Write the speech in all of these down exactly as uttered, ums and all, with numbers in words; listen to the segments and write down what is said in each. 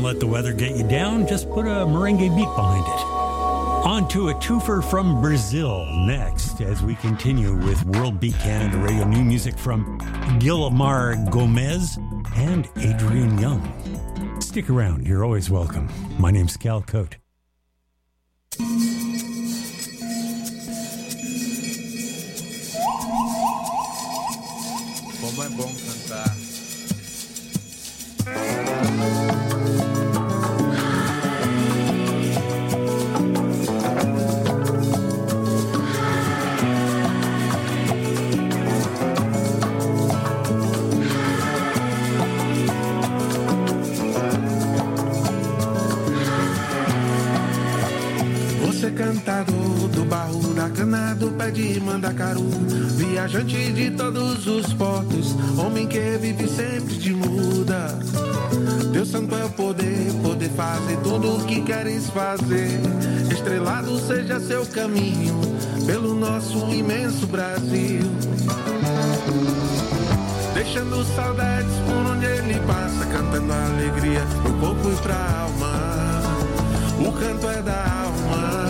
let the weather get you down. Just put a merengue beat behind it. On to a twofer from Brazil next as we continue with World Beat Canada Radio new music from Guilherme Gomez and Adrian Young. Stick around, you're always welcome. My name's Cal Cote. Como é bom cantar. Cantador do barro, da cana, do pé de mandacaru, viajante de todos os portos, homem que vive sempre de muda. Deus santo é o poder, poder fazer tudo o que queres fazer. Estrelado seja seu caminho, pelo nosso imenso Brasil. Deixando saudades por onde ele passa, cantando a alegria pro corpo e pra alma. O canto é da alma.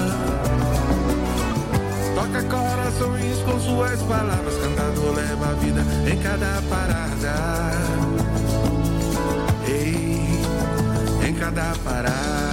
Toca corações com suas palavras, cantador leva a vida em cada parada. Ei, em cada parada.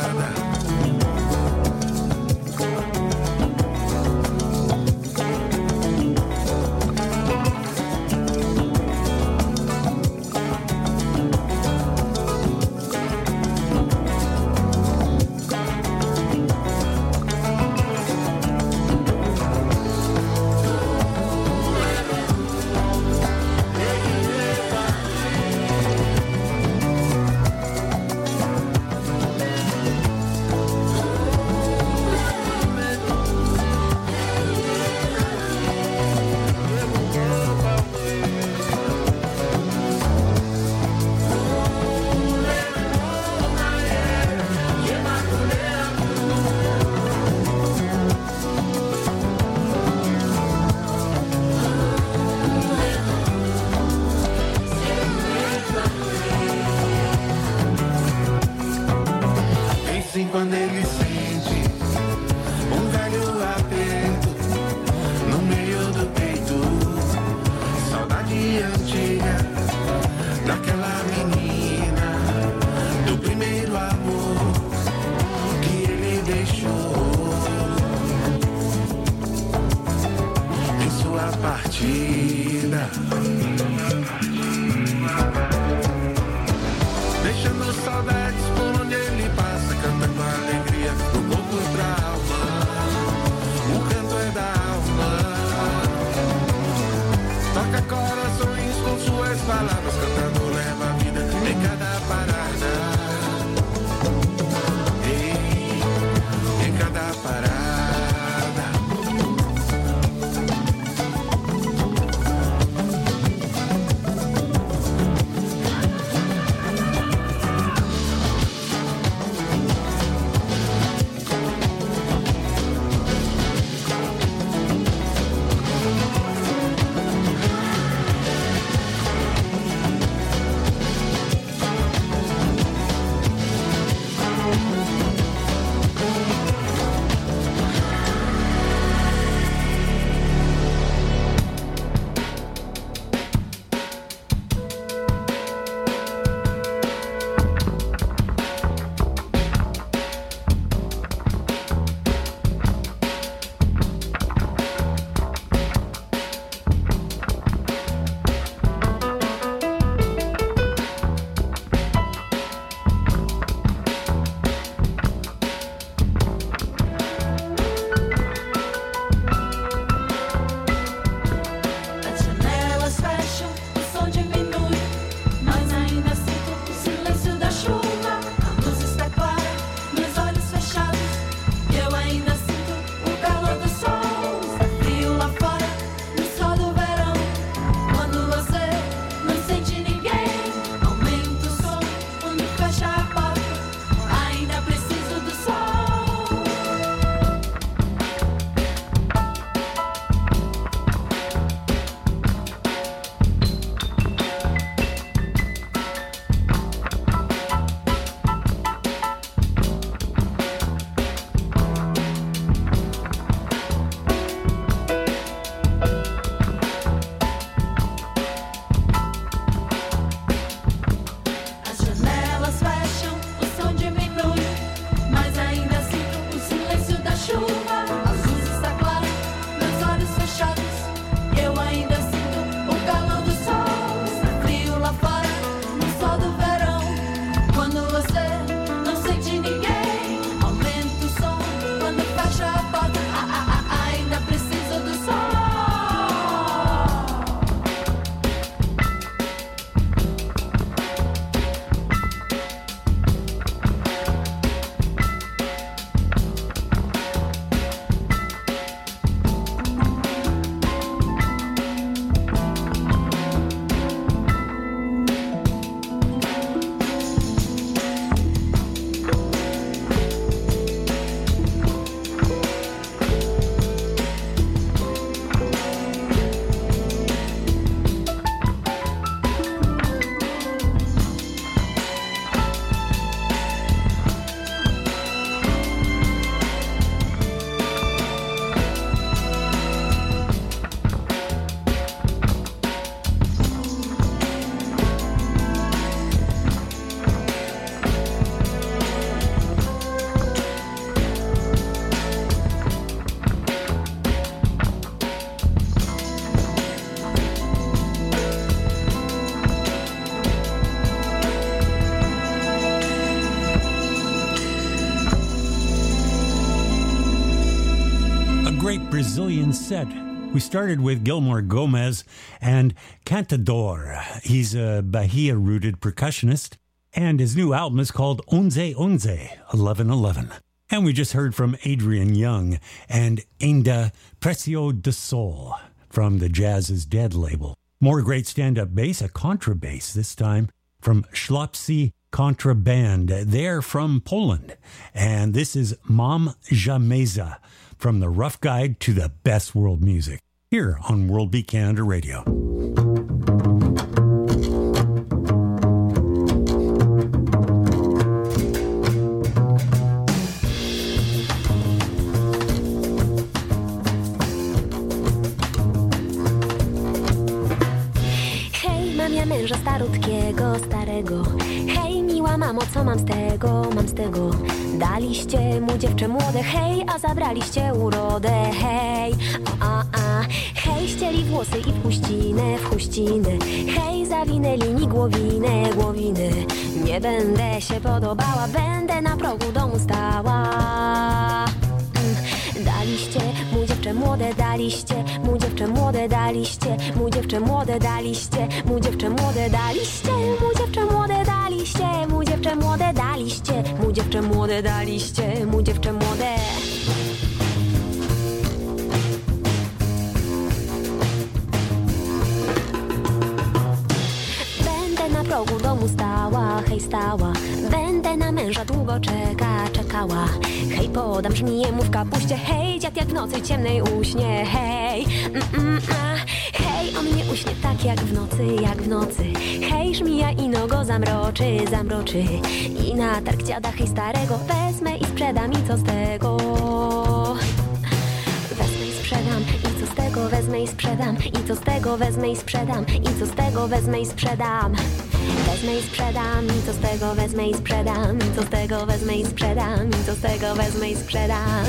Quando ele sente um velho aperto no meio do peito, saudade antiga daquela menina, do primeiro amor que ele deixou em sua partida, deixando saudades por onde ele passa, cantando a alegria great Brazilian set. We started with Gilmar Gomez and Cantador. He's a Bahia-rooted percussionist, and his new album is called Onze Onze, eleven eleven. And we just heard from Adrian Young and Ainda Precio do Sol from the Jazz is Dead label. More great stand-up bass, a contrabass this time, from Śląscy Contraband. They're from Poland. And this is Mam Jameza from the Rough Guide to the Best World Music, here on World Beat Canada Radio. Męża starutkiego, starego. Hej, miła mamo, co mam z tego, mam z tego. Daliście mu dziewczę młode, hej, a zabraliście urodę, hej. O, a, a. Hej, ścieli włosy i w huścinę, w huścinę. Hej, zawinęli mi głowinę, głowiny. Nie będę się podobała, będę na progu domu stała. Daliście mu dziewczę młode, daliście mu dziewczę młode, daliście mu dziewczę młode, daliście mu dziewczę młode, daliście mu dziewczę młode, daliście mu dziewczę młode, daliście mu dziewczę młode, daliście mu dziewczę młode. Będę na progu domu stała, hej stała. Będę na męża długo czeka, czekała. Hej, podam żmiję w kapuście, hej, dziad jak w nocy ciemnej uśnie, hej. Mm, mm, a. Hej, on mnie uśnie tak jak w nocy, jak w nocy. Hej, żmija ino go zamroczy, zamroczy. I na targ dziada, hej starego, wezmę i sprzedam, i co z tego? Wezmę i sprzedam, i co z tego? Wezmę i sprzedam, i co z tego? Wezmę i sprzedam, i co z tego? Wezmę i sprzedam. Wezmę i sprzedam, i co z tego? Wezmę i sprzedam, i co z tego? Wezmę i sprzedam, i co z tego? Wezmę i sprzedam.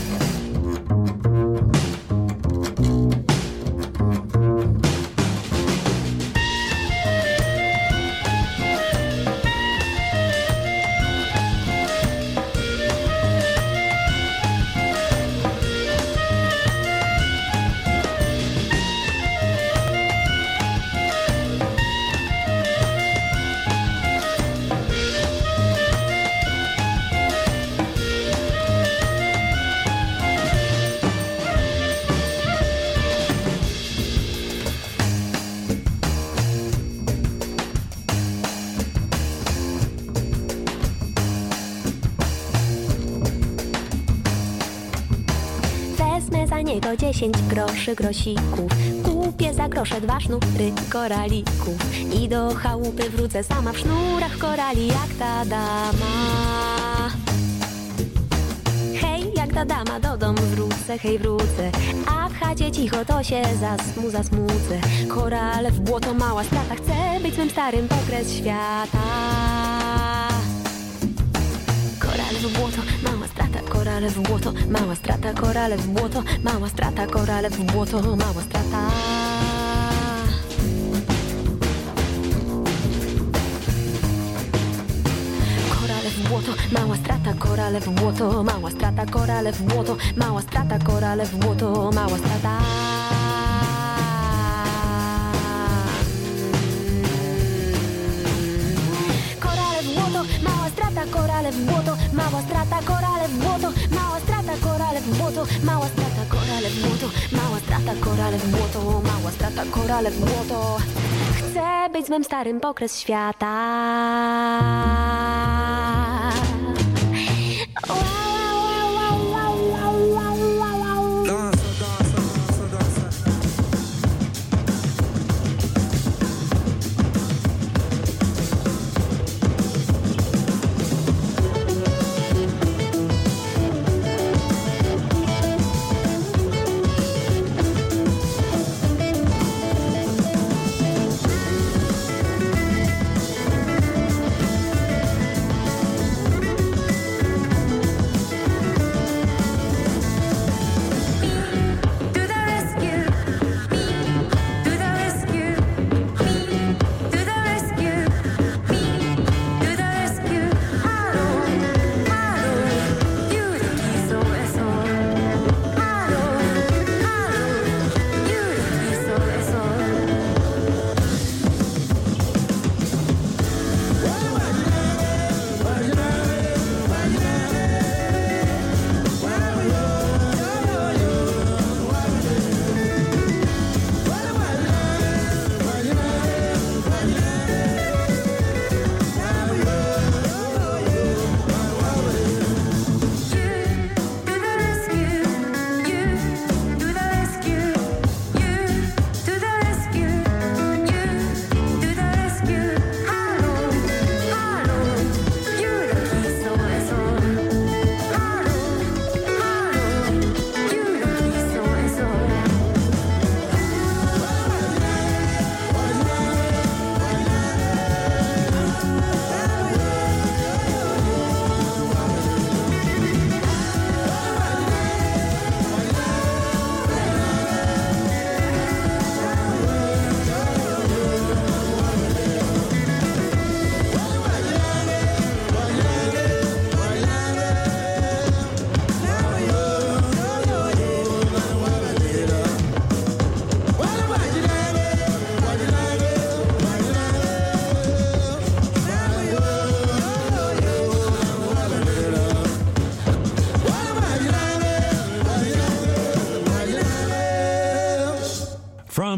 Niego dziesięć groszy grosików. Kupię za grosze dwa sznury koralików. I do chałupy wrócę sama w sznurach korali jak ta dama. Hej, jak ta dama do domu wrócę, hej wrócę. A w chacie cicho to się zasmu, zasmucę. Korale w błoto, mała strata, chcę być swym starym pokres świata. Korale w błoto, mała strata, korale w błoto, mała strata, korale w błoto, mała strata, korale w błoto, mała strata. Korale w błoto, mała strata, korale w błoto, mała strata, korale w błoto, mała strata, korale w błoto, mała strata. Mała strata, korale w błoto, mała strata, korale w błoto, mała strata, korale w błoto, mała strata, korale w błoto, mała strata, korale w błoto, mała strata, korale w błoto. Chcę być swym starym pokres świata.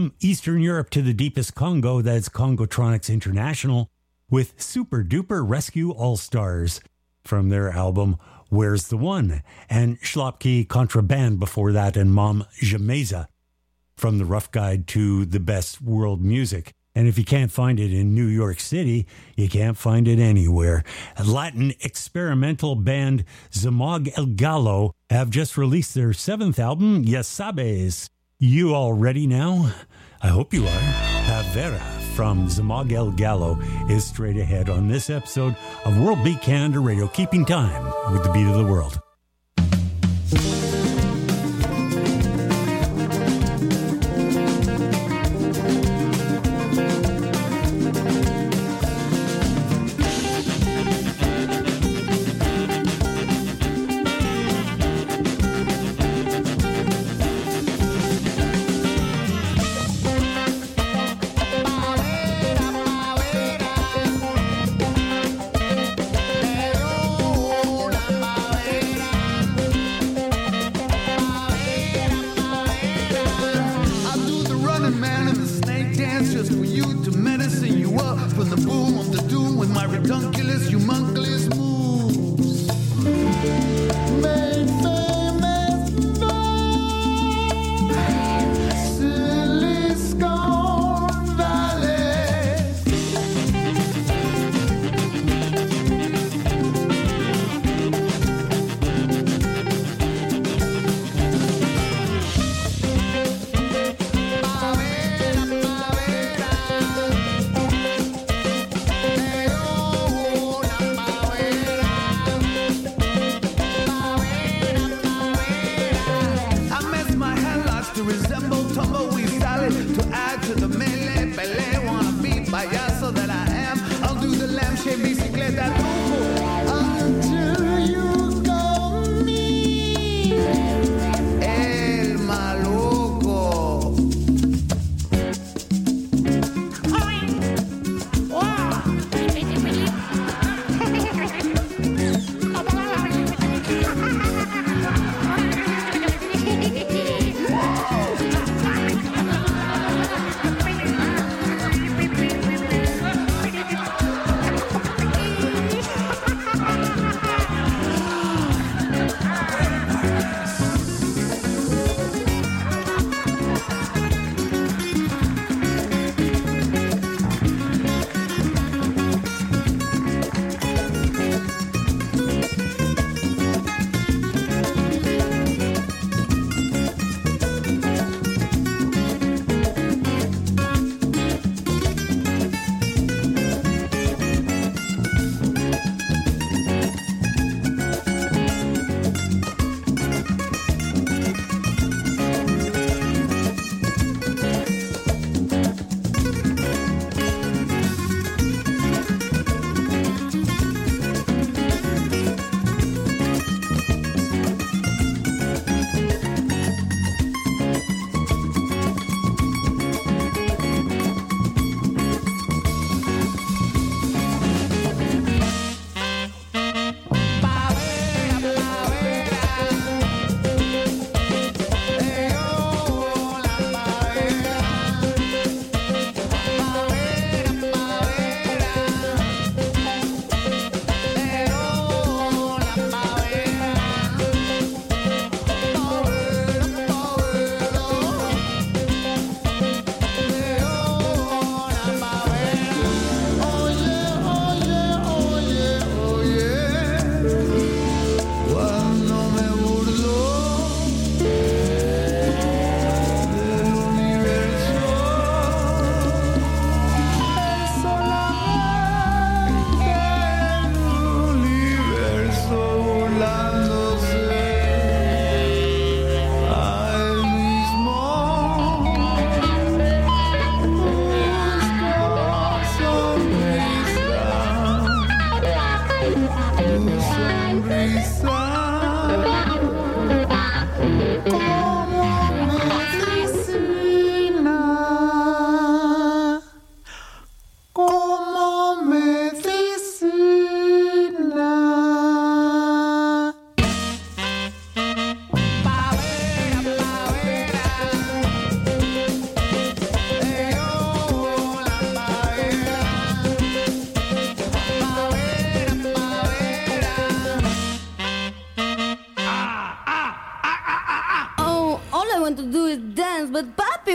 From Eastern Europe to the deepest Congo, that's Congotronics International with Super Duper Rescue All-Stars from their album Where's the One? And Schlopke Contraband before that, and Mom Jameza from the Rough Guide to the Best World Music. And if you can't find it in New York City, you can't find it anywhere. Latin experimental band Zamog El Gallo have just released their seventh album, Ya Sabes. You all ready now? I hope you are. Havera from Zamog El Gallo is straight ahead on this episode of World Beat Canada Radio, keeping time with the beat of the world.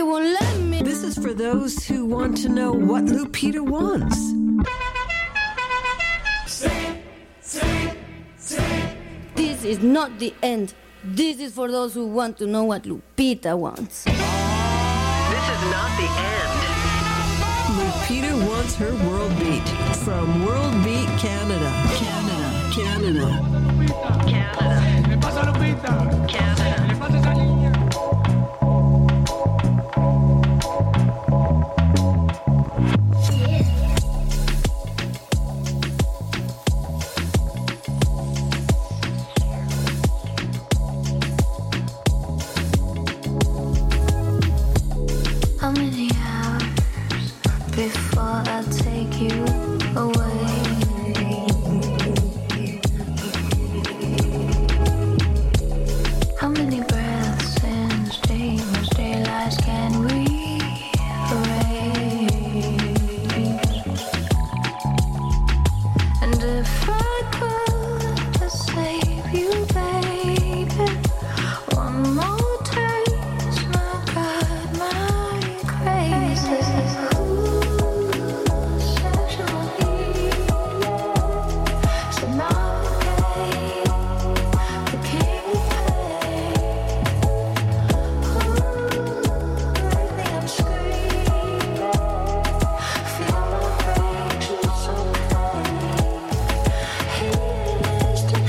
won't let me. This is for those who want to know what Lupita wants. Say, say, say. This is not the end. This is for those who want to know what Lupita wants. This is not the end. Lupita wants her world beat from World Beat Canada. Canada. Canada. Canada. Canada. How many hours before I take you away? How many breaths and streams, daylights can we erase? And if I could just save you, baby, one more taste, my God, my crazy. Ooh, sexual heat, so now the king will pay. Ooh, lately I'm screaming, feel my rage, it's okay. Hedonistic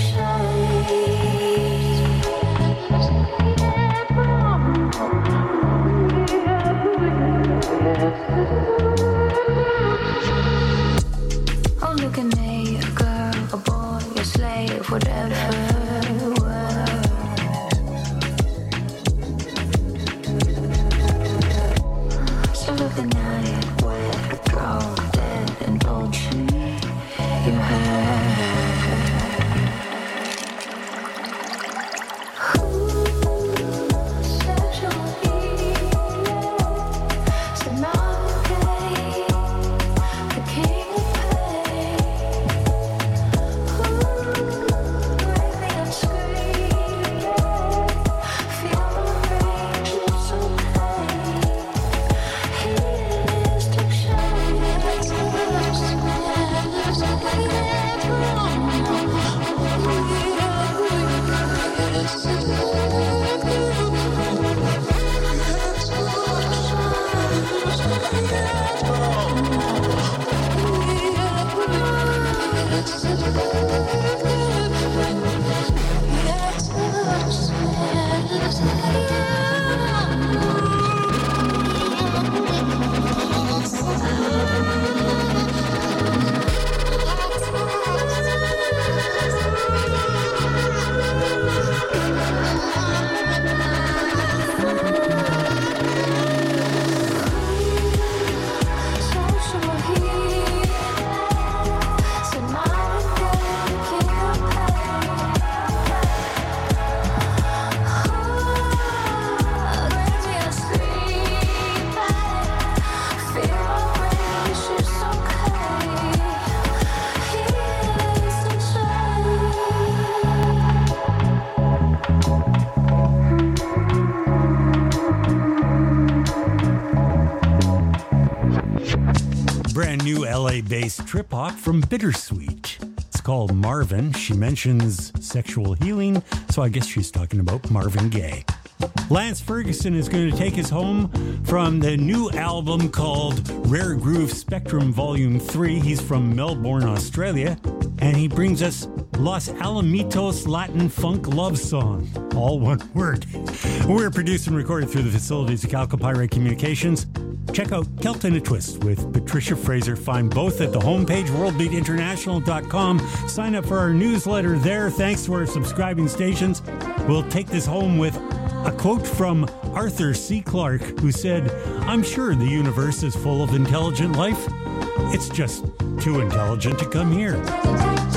oh, look at me, a girl, a boy, a slave, whatever. So look at night, wet, drunk, dead, and ocean. You have. Sexual heat, so now the king will pay. Ooh, lately I'm screaming, feel my rage, it's okay. Hedonistic Brand new L A-based trip hop from Bittersweet. It's called Marvin. She mentions sexual healing, so I guess she's talking about Marvin Gaye. Lance Ferguson is going to take us home from the new album called Rare Groove Spectrum Volume three. He's from Melbourne, Australia, and he brings us Los Alamitos Latin Funk Love Song. All one word. We're produced and recorded through the facilities of Calcopyrite Communications. Check out Celt in a Twist with Patricia Fraser. Find both at the homepage, world beat international dot com. Sign up for our newsletter there. Thanks to our subscribing stations. We'll take this home with a quote from Arthur C. Clarke, who said, "I'm sure the universe is full of intelligent life. It's just too intelligent to come here."